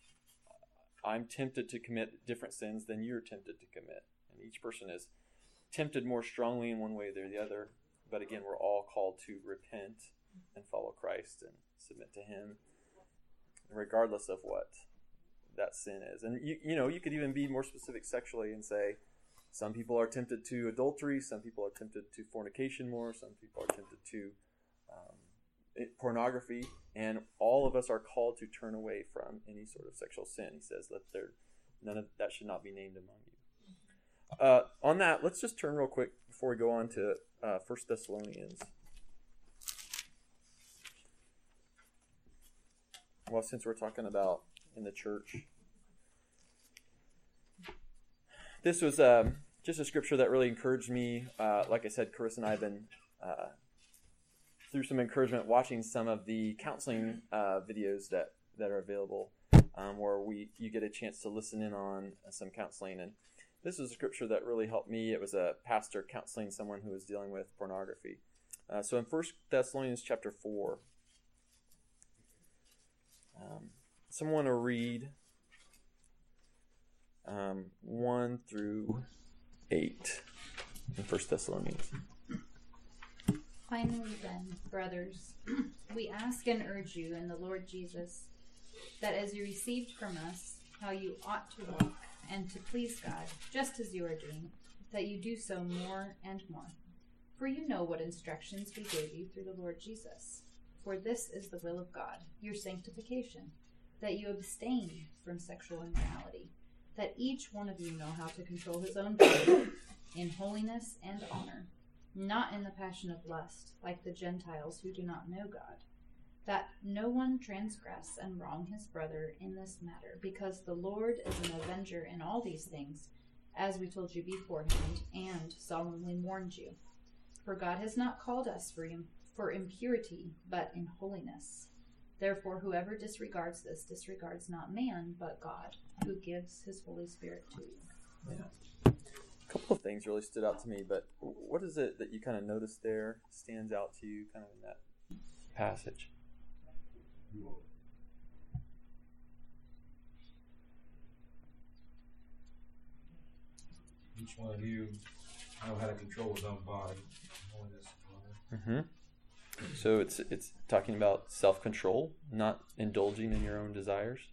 [SPEAKER 1] I'm tempted to commit different sins than you're tempted to commit. And each person is tempted more strongly in one way than the other. But again, we're all called to repent and follow Christ and submit to Him, regardless of what that sin is. And you, you know, you could even be more specific sexually and say, some people are tempted to adultery, some people are tempted to fornication more, some people are tempted to um, it, pornography, and all of us are called to turn away from any sort of sexual sin. He says that there, none of that should not be named among you. Uh, on that, let's just turn real quick before we go on to uh, First Thessalonians. Well, since we're talking about in the church, this was um, just a scripture that really encouraged me. Uh, like I said, Carissa and I have been uh, through some encouragement watching some of the counseling uh, videos that, that are available, um, where we you get a chance to listen in on some counseling. And this was a scripture that really helped me. It was a pastor counseling someone who was dealing with pornography. Uh, so in First Thessalonians chapter four, um, someone will read um, one through eight in First Thessalonians.
[SPEAKER 16] Finally then, brothers, we ask and urge you in the Lord Jesus, that as you received from us how you ought to walk and to please God, just as you are doing, that you do so more and more. For you know what instructions we gave you through the Lord Jesus. For this is the will of God, your sanctification, that you abstain from sexual immorality, that each one of you know how to control his own body in holiness and honor, not in the passion of lust, like the Gentiles who do not know God, that no one transgress and wrong his brother in this matter, because the Lord is an avenger in all these things, as we told you beforehand and solemnly warned you. For God has not called us for, im- for impurity, but in holiness. Therefore, whoever disregards this disregards not man, but God, who gives his Holy Spirit to you.
[SPEAKER 1] Yeah. A couple of things really stood out to me, but what is it that you kind of noticed there stands out to you kind of in that passage?
[SPEAKER 17] Each one of you know how to control his own body.
[SPEAKER 1] Mm-hmm. So it's it's talking about self-control, not indulging in your own desires.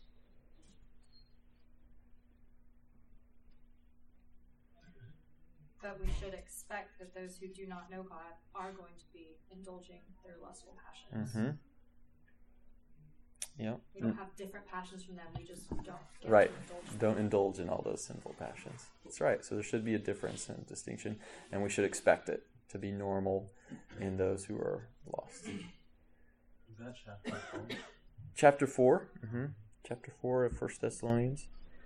[SPEAKER 13] But we should expect that those who do not know God are going to be indulging their lustful passions.
[SPEAKER 1] Mm-hmm. Yeah.
[SPEAKER 13] We don't have different passions from them. We just don't get
[SPEAKER 1] Right.
[SPEAKER 13] to indulge them.
[SPEAKER 1] Don't indulge in all those sinful passions. That's right. So there should be a difference and distinction, and we should expect it to be normal in those who are lost.
[SPEAKER 15] Is that chapter four?
[SPEAKER 1] Chapter four. Mm-hmm. Chapter four of First Thessalonians.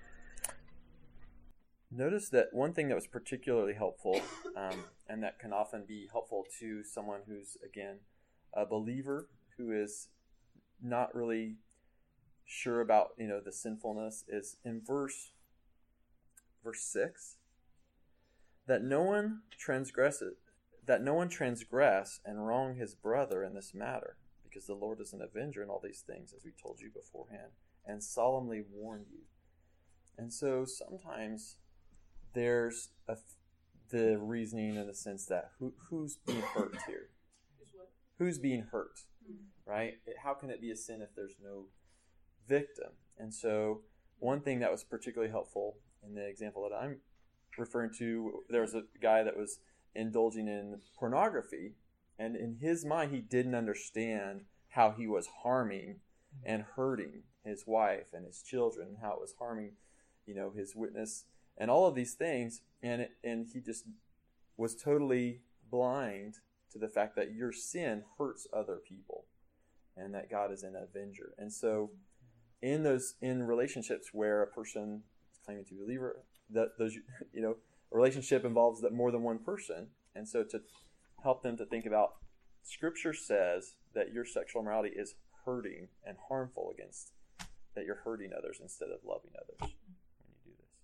[SPEAKER 1] Notice that one thing that was particularly helpful, um, and that can often be helpful to someone who's, again, a believer who is not really sure about, you know, the sinfulness, is in verse verse six, that no one transgresses, that no one transgress and wrong his brother in this matter, because the Lord is an avenger in all these things, as we told you beforehand, and solemnly warned you. And so sometimes there's a, the reasoning in the sense that who, who's being hurt here? Who's being hurt, right? It, how can it be a sin if there's no victim? And so one thing that was particularly helpful in the example that I'm referring to, there was a guy that was indulging in pornography, and in his mind he didn't understand how he was harming and hurting his wife and his children, and how it was harming, you know, his witness and all of these things, and it, and he just was totally blind to the fact that your sin hurts other people, and that God is an avenger. And so, in those in relationships where a person is claiming to be a believer, that those you know, a relationship involves that more than one person, and so to help them to think about, Scripture says that your sexual immorality is hurting and harmful against, that you're hurting others instead of loving others when you do this.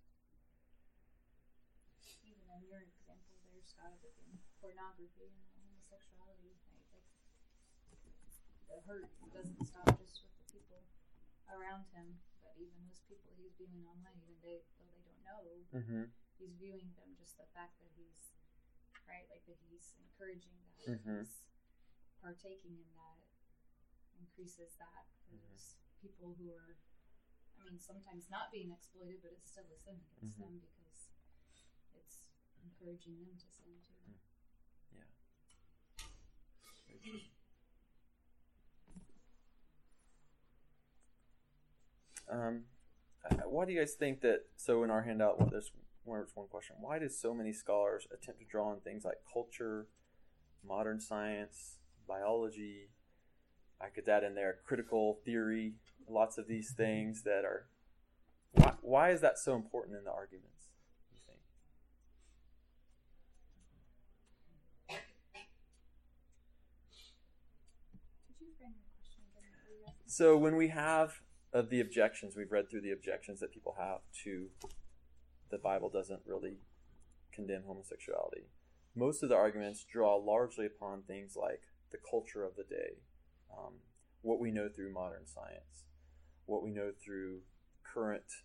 [SPEAKER 16] Even in your example there, Scott, of pornography and homosexuality, right? Like, the hurt doesn't stop just with the people around him, but even those people he's viewing online, even they, though they don't know,
[SPEAKER 1] Mm-hmm.
[SPEAKER 16] he's viewing them, just the fact that he's, right, like that he's encouraging that,
[SPEAKER 1] Mm-hmm.
[SPEAKER 16] he's partaking in that, increases that for
[SPEAKER 1] Mm-hmm.
[SPEAKER 16] those people who are, I mean, sometimes not being exploited, but it's still a sin against
[SPEAKER 1] Mm-hmm.
[SPEAKER 16] them because it's encouraging them to sin too.
[SPEAKER 1] Yeah. Um, uh, why do you guys think that, so in our handout, well, there's one, one question, why do so many scholars attempt to draw on things like culture, modern science, biology, I could add in there critical theory, lots of these things that are, why, why is that so important in the arguments, you think? So when we have uh, the objections, we've read through the objections that people have to the Bible doesn't really condemn homosexuality. Most of the arguments draw largely upon things like the culture of the day, um, what we know through modern science, what we know through current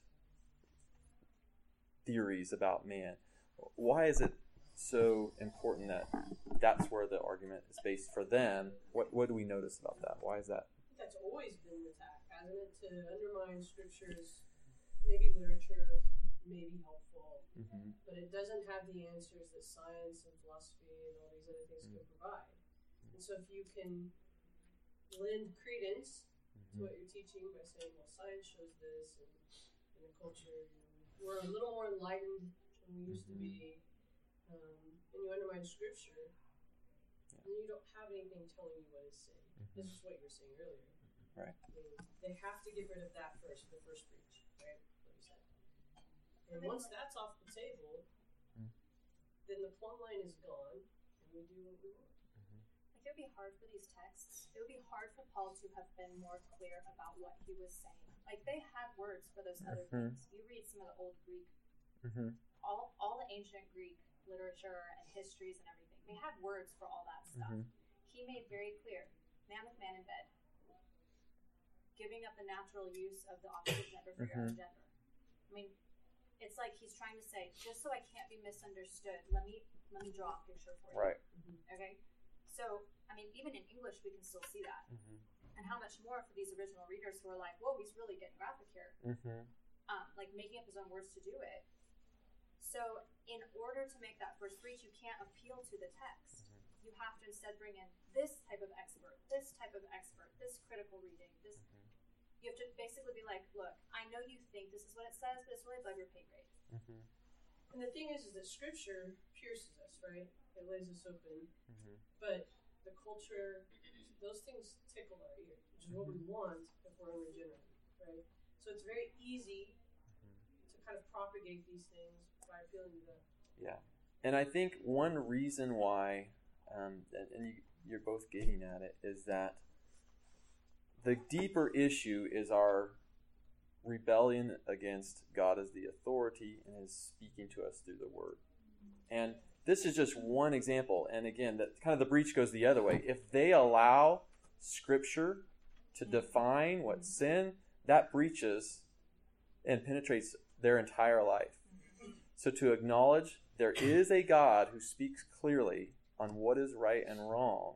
[SPEAKER 1] theories about man. Why is it so important that that's where the argument is based for them? What what do we notice about that? Why is that?
[SPEAKER 6] That's always been the tack, hasn't it? To undermine scriptures, maybe literature, maybe helpful,
[SPEAKER 1] mm-hmm.
[SPEAKER 6] but it doesn't have the answers that science and philosophy and all these other things mm-hmm. can provide. And so if you can lend credence mm-hmm. to what you're teaching by saying, well, science shows this, and in the culture, you know, we're a little more enlightened than we used mm-hmm. to be, um, and you undermine scripture, yeah. and you don't have anything telling you what is sin. Mm-hmm. This is what you were saying earlier.
[SPEAKER 1] Right.
[SPEAKER 6] I mean, they have to get rid of that first, the first breach, right? What you said. And once that's off the table, mm-hmm. then the plumb line is gone, and we do what we want.
[SPEAKER 13] Like, it would be hard for these texts. It would be hard for Paul to have been more clear about what he was saying. Like, they had words for those other
[SPEAKER 1] mm-hmm.
[SPEAKER 13] things. You read some of the old Greek,
[SPEAKER 1] mm-hmm.
[SPEAKER 13] all all the ancient Greek literature and histories and everything. They had words for all that stuff.
[SPEAKER 1] Mm-hmm.
[SPEAKER 13] He made very clear, man with man in bed, giving up the natural use of the opposite gender for
[SPEAKER 1] mm-hmm.
[SPEAKER 13] your own gender. I mean, it's like he's trying to say, just so I can't be misunderstood, let me let me draw a picture for you.
[SPEAKER 1] Right.
[SPEAKER 13] Mm-hmm. Okay. So, I mean, even in English, we can still see that.
[SPEAKER 1] Mm-hmm.
[SPEAKER 13] And how much more for these original readers who are like, whoa, he's really getting graphic here.
[SPEAKER 1] Mm-hmm.
[SPEAKER 13] Um, like making up his own words to do it. So, in order to make that first breach, you can't appeal to the text. Mm-hmm. You have to instead bring in this type of expert, this type of expert, this critical reading, this. Mm-hmm. You have to basically be like, look, I know you think this is what it says, but it's really above your pay grade.
[SPEAKER 1] Mm-hmm.
[SPEAKER 6] And the thing is, is that Scripture pierces us, right? It lays us open.
[SPEAKER 1] Mm-hmm.
[SPEAKER 6] But the culture, those things tickle our ear, which is what we want if we're unregenerate, right? So it's very easy mm-hmm. to kind of propagate these things by appealing to them.
[SPEAKER 1] Yeah. And I think one reason why, um, and, and you, you're both getting at it, is that the deeper issue is our rebellion against God as the authority and His speaking to us through the Word. And this is just one example. And again, that kind of the breach goes the other way. If they allow Scripture to define what's sin, that breaches and penetrates their entire life. So to acknowledge there is a God who speaks clearly on what is right and wrong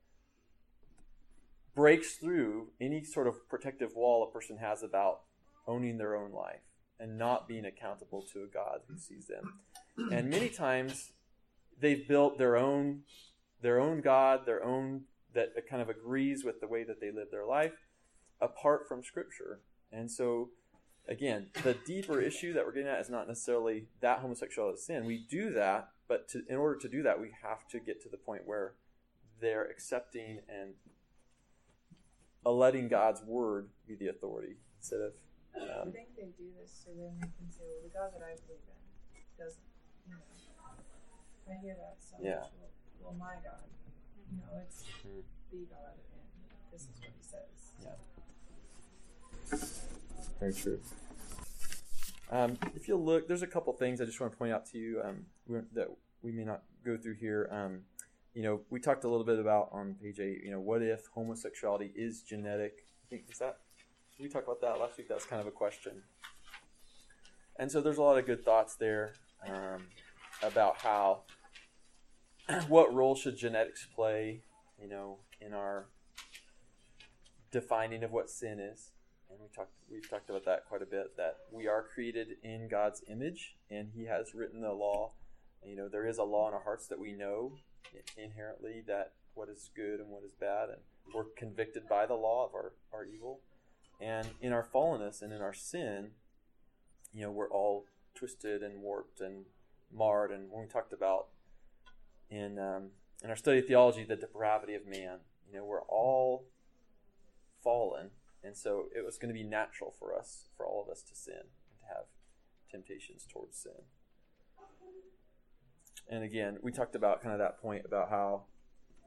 [SPEAKER 1] breaks through any sort of protective wall a person has about owning their own life and not being accountable to a God who sees them. And many times they've built their own their own God, their own that kind of agrees with the way that they live their life apart from Scripture. And so, again, the deeper issue that we're getting at is not necessarily that homosexuality is sin. We do that, but to, in order to do that, we have to get to the point where they're accepting and uh, letting God's Word be the authority instead of... Um,
[SPEAKER 14] I think they do this so then they can say, well, the God that I believe in doesn't, you know, I hear that so
[SPEAKER 1] yeah.
[SPEAKER 14] much. Well, well, my God, you know, it's mm-hmm. the God, and this is what He says.
[SPEAKER 1] Yeah. Very true. Um, if you look, there's a couple things I just want to point out to you um, that we may not go through here. Um, you know, we talked a little bit about on page eight, you know, what if homosexuality is genetic? I think, is that... We talked about that last week. That's kind of a question. And so there's a lot of good thoughts there um, about how, what role should genetics play, you know, in our defining of what sin is. And we talked, we've talked about that quite a bit, that we are created in God's image, and He has written the law. You know, there is a law in our hearts that we know inherently that what is good and what is bad, and we're convicted by the law of our, our evil. And in our fallenness and in our sin, you know, we're all twisted and warped and marred. And when we talked about in um, in our study of theology, the depravity of man, you know, we're all fallen. And so it was going to be natural for us, for all of us to sin and to have temptations towards sin. And again, we talked about kind of that point about how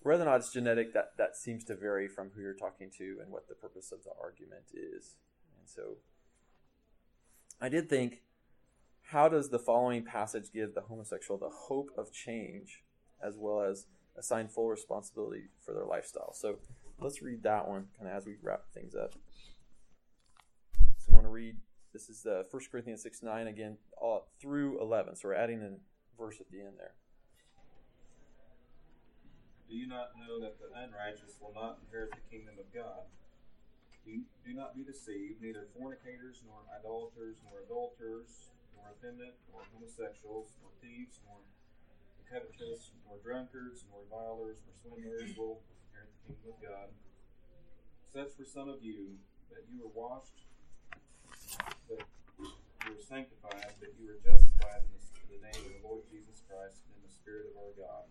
[SPEAKER 1] whether or not it's genetic, that, that seems to vary from who you're talking to and what the purpose of the argument is. And so I did think, how does the following passage give the homosexual the hope of change as well as assign full responsibility for their lifestyle? So let's read that one kind of as we wrap things up. So I want to read, this is the First Corinthians six nine again, all through eleven. So we're adding a verse at the end there.
[SPEAKER 17] Do you not know that the unrighteous will not inherit the kingdom of God? Do, do not be deceived, neither fornicators, nor idolaters, nor adulterers, nor effeminate, nor homosexuals, nor thieves, nor covetous, nor drunkards, nor revilers, nor swindlers will inherit the kingdom of God. Such were some of you, that you were washed, that you were sanctified, that you were justified in the, in the name of the Lord Jesus Christ and in the Spirit of our God.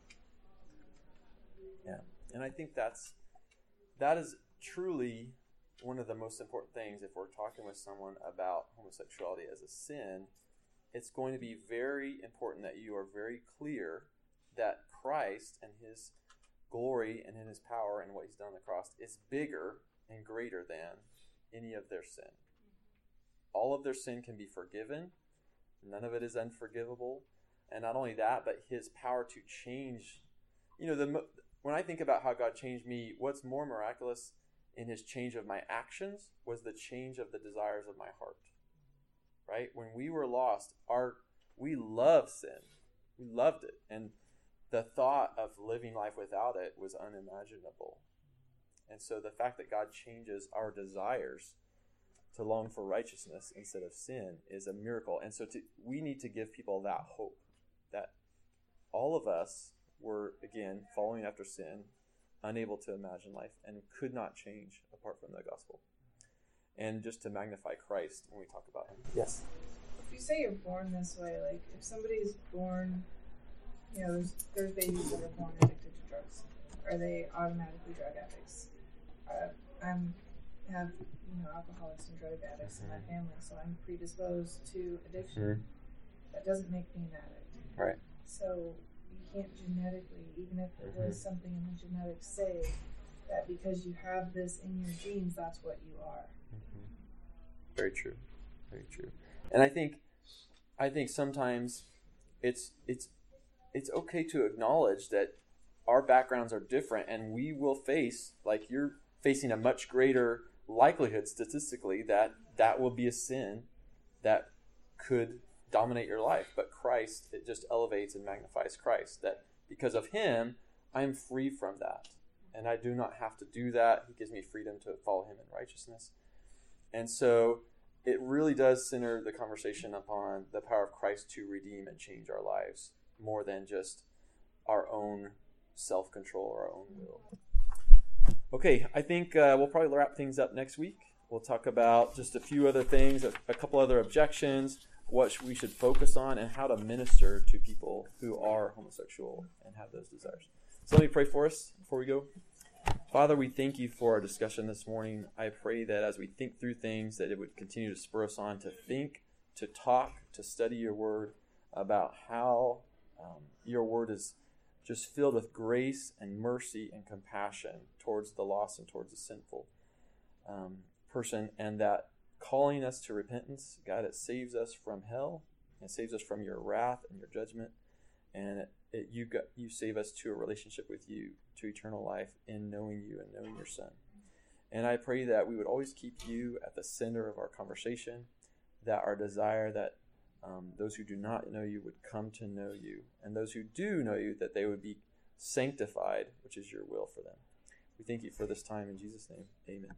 [SPEAKER 1] Yeah, and I think that's that is truly one of the most important things. If we're talking with someone about homosexuality as a sin, it's going to be very important that you are very clear that Christ and his glory and in his power and what he's done on the cross is bigger and greater than any of their sin. All of their sin can be forgiven. None of it is unforgivable. And not only that, but his power to change. You know, the when I think about how God changed me, what's more miraculous in his change of my actions was the change of the desires of my heart. Right? When we were lost, our we loved sin. We loved it. And the thought of living life without it was unimaginable. And so the fact that God changes our desires to long for righteousness instead of sin is a miracle. And so to, we need to give people that hope that all of us were, again, following after sin, unable to imagine life, and could not change apart from the gospel. And just to magnify Christ when we talk about him. Yes?
[SPEAKER 14] If you say you're born this way, like if somebody is born, you know, there's, there's babies that are born addicted to drugs. Are they automatically drug addicts? Uh, I'm have, you know, alcoholics and drug addicts mm-hmm. in my family, so I'm predisposed to addiction. Mm-hmm. That doesn't make me an addict.
[SPEAKER 1] Right.
[SPEAKER 14] So you can't genetically, even if it mm-hmm. was something in the genetics, say that because you have this in your genes, that's what you are.
[SPEAKER 1] Mm-hmm. Very true. Very true. And I think, I think sometimes it's it's it's okay to acknowledge that our backgrounds are different, and we will face, like you're facing a much greater likelihood statistically that that will be a sin that could dominate your life. But Christ, it just elevates and magnifies Christ, that because of him, I'm free from that. And I do not have to do that. He gives me freedom to follow him in righteousness. And so it really does center the conversation upon the power of Christ to redeem and change our lives more than just our own self-control or our own will. Okay, I think uh, we'll probably wrap things up next week. We'll talk about just a few other things, a, a couple other objections, what we should focus on, and how to minister to people who are homosexual and have those desires. So let me pray for us before we go. Father, we thank you for our discussion this morning. I pray that as we think through things, that it would continue to spur us on to think, to talk, to study your word about how um, your word is just filled with grace and mercy and compassion towards the lost and towards the sinful um, person, and that calling us to repentance, God, it saves us from hell, it saves us from your wrath and your judgment, and it, it, you got, you save us to a relationship with you, to eternal life in knowing you and knowing your Son. And I pray that we would always keep you at the center of our conversation, that our desire that Um, those who do not know you would come to know you, and those who do know you, that they would be sanctified, which is your will for them. We thank you for this time in Jesus' name. Amen.